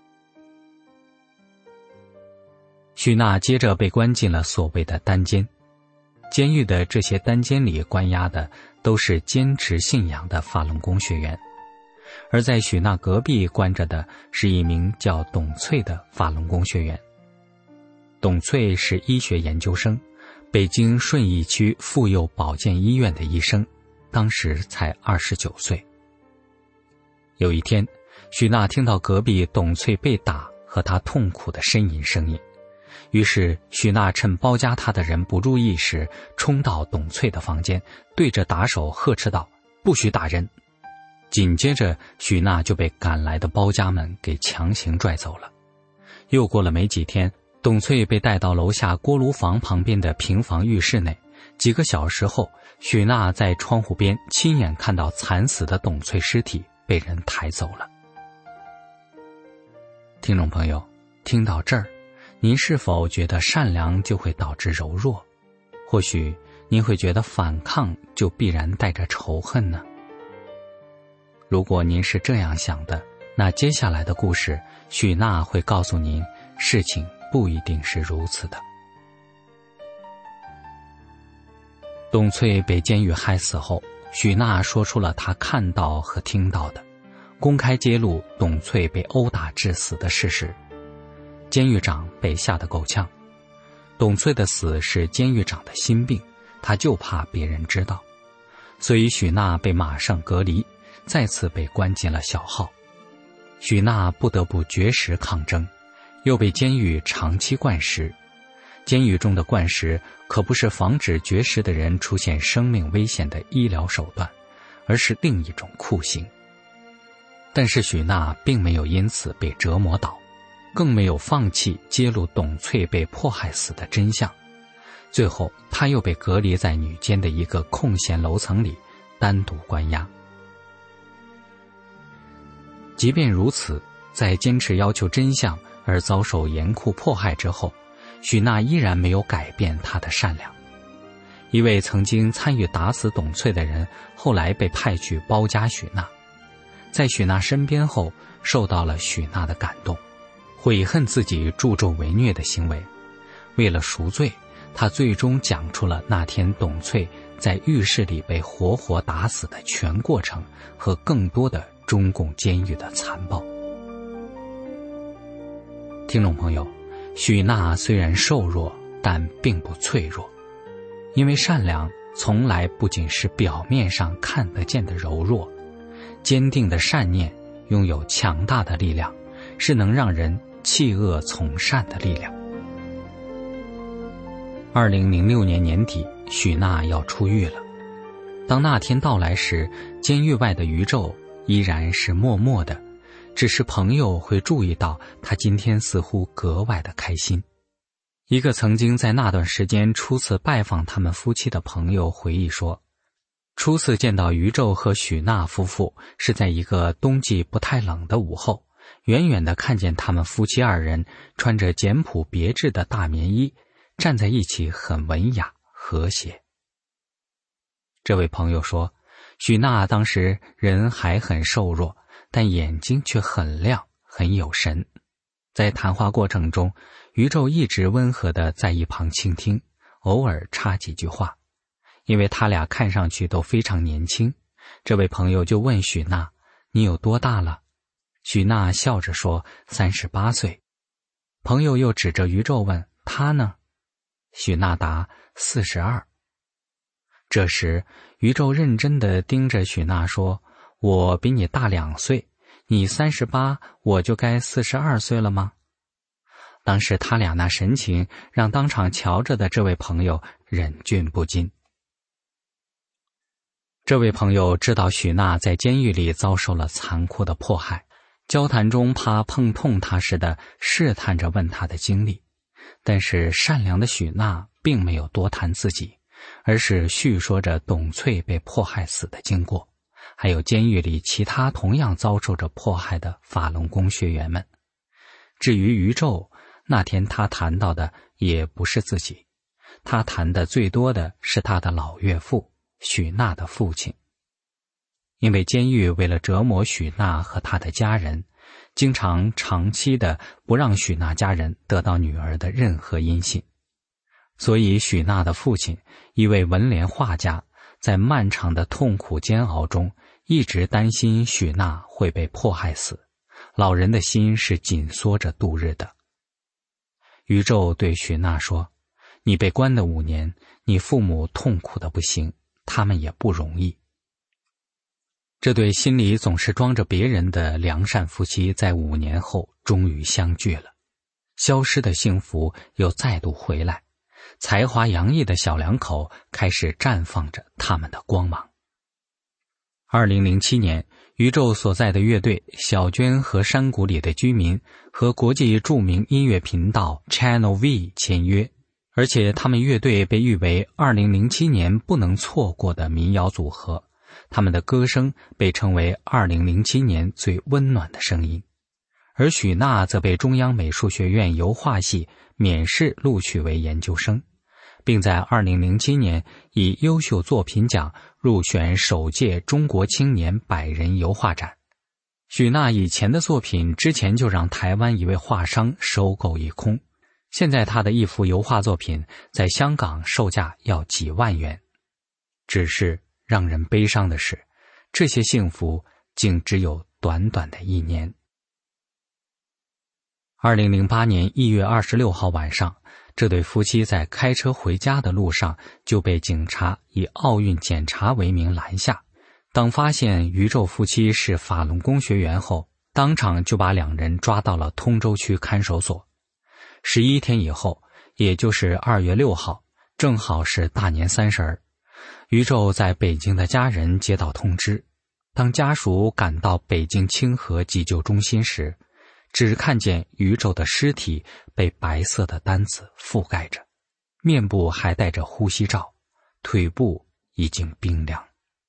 许娜接着被关进了所谓的单监。监狱的这些单监里关押的都是坚持信仰的法轮功学员，而在许娜隔壁关着的是一名叫董翠的法轮功学员。董翠是医学研究生，北京顺义区妇幼保健医院的医生，当时才二十九岁。有一天，许娜听到隔壁董翠被打和她痛苦的呻吟声音，于是许娜趁包夹她的人不注意时，冲到董翠的房间，对着打手呵斥道：“不许打人！”紧接着，许娜就被赶来的包夹们给强行拽走了。又过了没几天，董翠被带到楼下锅炉房旁边的平房浴室内。几个小时后，许娜在窗户边亲眼看到惨死的董翠尸体被人抬走了。听众朋友，听到这儿，您是否觉得善良就会导致柔弱？或许您会觉得反抗就必然带着仇恨呢？如果您是这样想的，那接下来的故事，许娜会告诉您，事情不一定是如此的。董翠被监狱害死后，许娜说出了她看到和听到的，公开揭露董翠被殴打致死的事实。监狱长被吓得够呛。董翠的死是监狱长的心病，他就怕别人知道，所以许娜被马上隔离，再次被关进了小号。许娜不得不绝食抗争，又被监狱长期灌食。监狱中的灌食可不是防止绝食的人出现生命危险的医疗手段，而是另一种酷刑。但是许娜并没有因此被折磨倒，更没有放弃揭露董翠被迫害死的真相。最后，她又被隔离在女监的一个空闲楼层里，单独关押。即便如此，在坚持要求真相而遭受严酷迫害之后，许娜依然没有改变她的善良。一位曾经参与打死董翠的人，后来被派去包夹许娜，在许娜身边后，受到了许娜的感动，悔恨自己助纣为虐的行为。为了赎罪，他最终讲出了那天董翠在浴室里被活活打死的全过程和更多的中共监狱的残暴。听众朋友，许娜虽然瘦弱，但并不脆弱，因为善良从来不仅是表面上看得见的柔弱，坚定的善念拥有强大的力量，是能让人弃恶从善的力量。二零零六年年底，许娜要出狱了。当那天到来时，监狱外的宇宙依然是默默的，只是朋友会注意到她今天似乎格外的开心。一个曾经在那段时间初次拜访他们夫妻的朋友回忆说，初次见到宇宙和许娜夫妇是在一个冬季不太冷的午后，远远地看见他们夫妻二人穿着简朴别致的大棉衣，站在一起很文雅和谐。这位朋友说，许娜当时人还很瘦弱，但眼睛却很亮，很有神。在谈话过程中，宇宙一直温和地在一旁倾听，偶尔插几句话。因为他俩看上去都非常年轻，这位朋友就问许娜，你有多大了？许娜笑着说，三十八岁。朋友又指着宇宙问，他呢？许娜答，四十二。这时，宇宙认真地盯着许娜说，我比你大两岁，你三十八，我就该四十二岁了吗？当时他俩那神情，让当场瞧着的这位朋友忍俊不禁。这位朋友知道许娜在监狱里遭受了残酷的迫害，交谈中怕碰痛他似的试探着问他的经历。 但是善良的许娜并没有多谈自己，而是叙说着董翠被迫害死的经过，还有监狱里其他同样遭受着迫害的法轮功学员们。至于于宙，那天他谈到的也不是自己，他谈的最多的是他的老岳父许娜的父亲。因为监狱为了折磨许娜和他的家人，经常长期的不让许娜家人得到女儿的任何音信，所以许娜的父亲，一位文联画家，在漫长的痛苦煎熬中一直担心许娜会被迫害死，老人的心是紧缩着度日的。于宙对许娜说，你被关的五年，你父母痛苦的不行，他们也不容易。这对心里总是装着别人的良善夫妻在五年后终于相聚了，消失的幸福又再度回来，才华洋溢的小两口开始绽放着他们的光芒。二零零七年，于宙所在的乐队小娟和山谷里的居民和国际著名音乐频道 Channel V 签约，而且他们乐队被誉为二零零七年不能错过的民谣组合，他们的歌声被称为二零零七年最温暖的声音。而许娜则被中央美术学院油画系免试录取为研究生，并在二零零七年以优秀作品奖入选首届中国青年百人油画展。许娜以前的作品之前就让台湾一位画商收购一空，现在她的一幅油画作品在香港售价要几万元。只是让人悲伤的是，这些幸福竟只有短短的一年。二零零八年一月二十六号晚上，这对夫妻在开车回家的路上就被警察以奥运检查为名拦下。当发现于宙夫妻是法轮功学员后，当场就把两人抓到了通州区看守所。十一天以后，也就是二月六号，正好是大年三十儿，于宙在北京的家人接到通知，当家属赶到北京清河急救中心时，只看见于宙的尸体被白色的单子覆盖着，面部还戴着呼吸罩，腿部已经冰凉。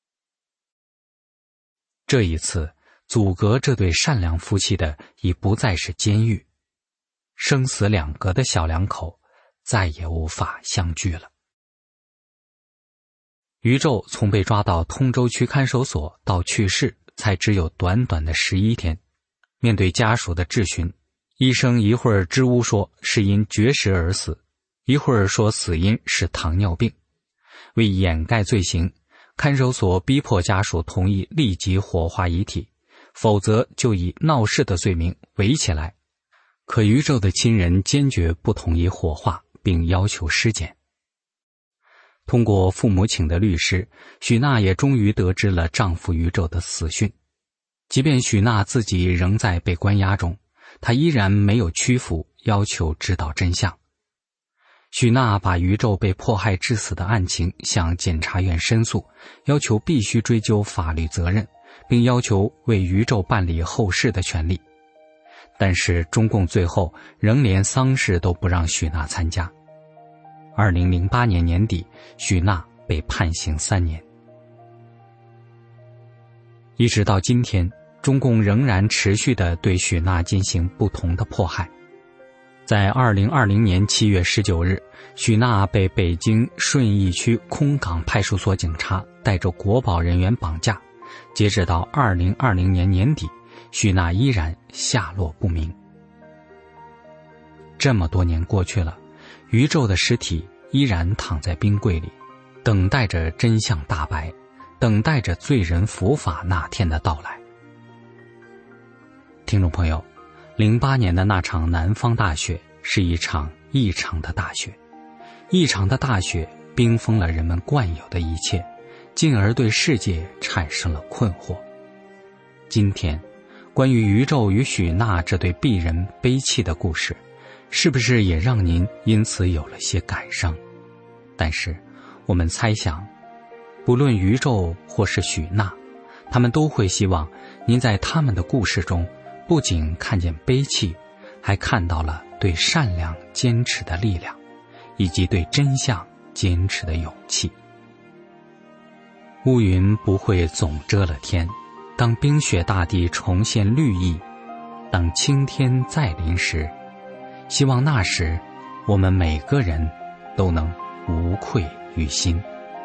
这一次，阻隔这对善良夫妻的已不再是监狱，生死两隔的小两口再也无法相聚了。于宙从被抓到通州区看守所到去世，才只有短短的十一天。面对家属的质询，医生一会儿支吾说是因绝食而死，一会儿说死因是糖尿病。为掩盖罪行，看守所逼迫家属同意立即火化遗体，否则就以闹事的罪名围起来。可于宙的亲人坚决不同意火化，并要求尸检。通过父母请的律师，许娜也终于得知了丈夫于宙的死讯。即便许娜自己仍在被关押中，她依然没有屈服，要求知道真相。许娜把于宙被迫害致死的案情向检察院申诉，要求必须追究法律责任，并要求为于宙办理后事的权利。但是中共最后仍连丧事都不让许娜参加。二零零八年年底，许娜被判刑三年。一直到今天，中共仍然持续地对许娜进行不同的迫害。在二零二零年七月十九日，许娜被北京顺义区空港派出所警察带着国保人员绑架，截止到二零二零年年底，许娜依然下落不明。这么多年过去了，于宙的尸体依然躺在冰柜里，等待着真相大白，等待着罪人伏法那天的到来。听众朋友，零八年的那场南方大雪是一场异常的大雪，异常的大雪冰封了人们惯有的一切，进而对世界产生了困惑。今天，关于于宙与许娜这对璧人悲泣的故事，是不是也让您因此有了些感伤？但是，我们猜想，不论于宙或是许娜，他们都会希望您在他们的故事中不仅看见悲戚，还看到了对对善良坚持的力量，以及对真相坚持的勇气。乌云不会总遮了天，当冰雪大地重现绿意，当青天再临时，希望那时我们每个人都能无愧于心。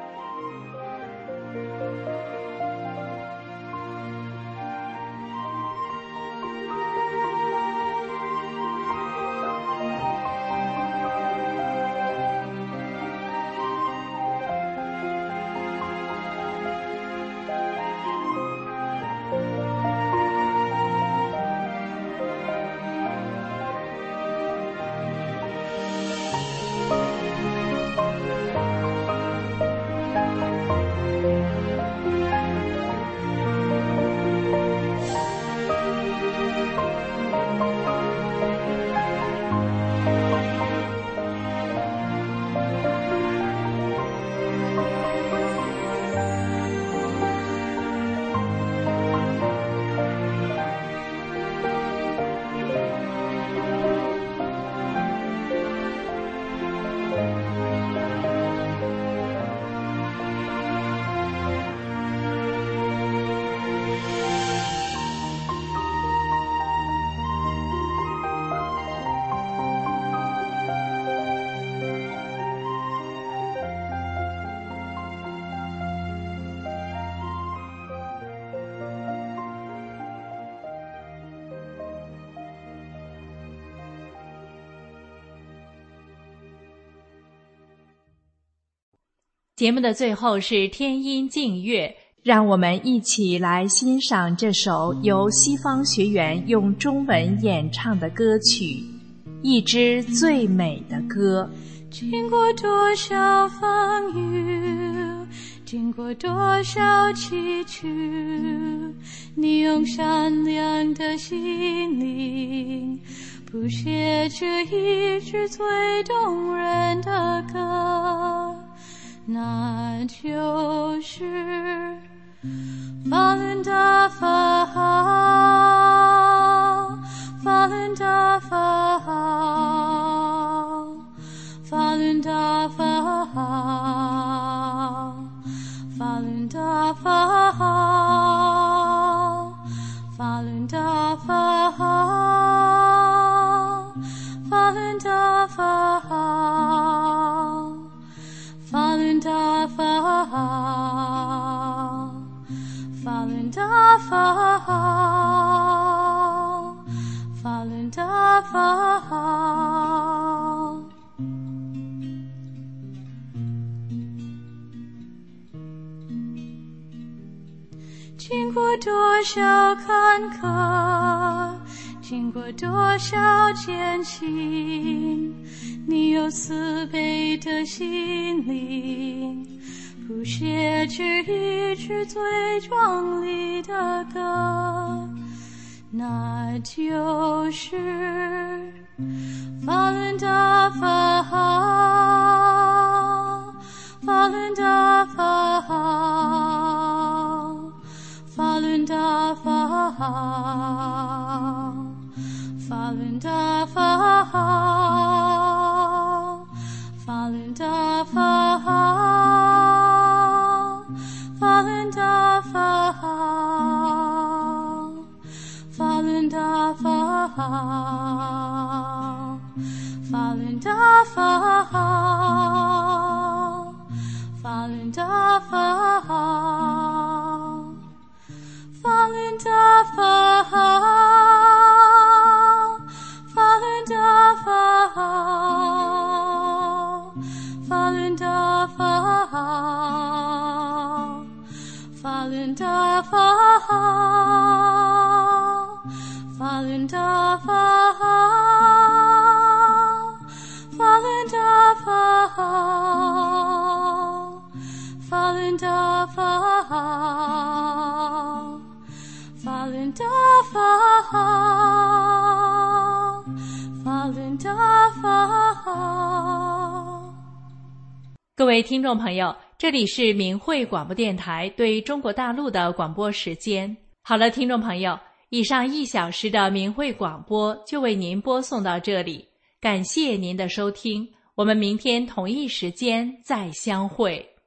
节目的最后是天音静乐，让我们一起来欣赏这首由西方学员用中文演唱的歌曲，一支最美的歌。 经过多少风雨，经过多少崎岖，你用善良的心灵谱写这一支最动人的歌，那就是法轮大法好，法轮大法好，法轮大法好，法轮大法好，法轮大法好，法轮大法好，法轮大法好，法轮大法好，法轮大法好。经过多少坎坷，经过多少艰辛，你有慈悲的心灵，谱写这一支最壮丽的歌，那就是法轮大法好，法轮大法好，法轮大法好，法轮大法好，法轮大法好，法轮大法好，法轮大法好，法轮大法好，法轮大法好，法轮大法好，法轮大法好，法轮大法好，法轮大法好，法轮大法好，法轮大法好，法轮大法好，法轮大法好，法轮大法好。 各位听众朋友，这里是明慧广播电台对中国大陆的广播时间。好了，听众朋友，以上一小时的明慧广播就为您播送到这里。 感谢您的收听，我们明天同一时间再相会。